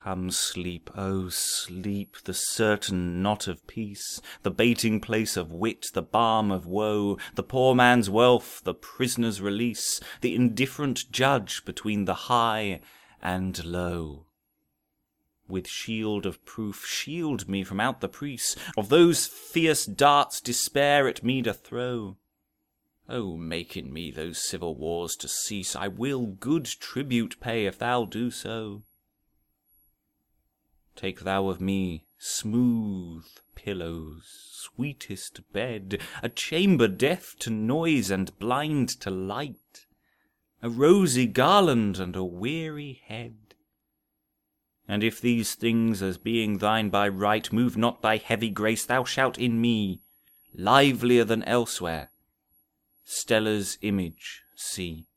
Come sleep, oh sleep, the certain knot of peace, the baiting place of wit, the balm of woe, the poor man's wealth, the prisoner's release, the indifferent judge between the high and low. With shield of proof shield me from out the prease of those fierce darts despair at me to throw. Oh, make in me those civil wars to cease, I will good tribute pay if thou do so. Take thou of me smooth pillows, sweetest bed, a chamber deaf to noise and blind to light, a rosy garland and a weary head. And if these things, as being thine by right, move not thy heavy grace, thou shalt in me, livelier than elsewhere, Stella's image see.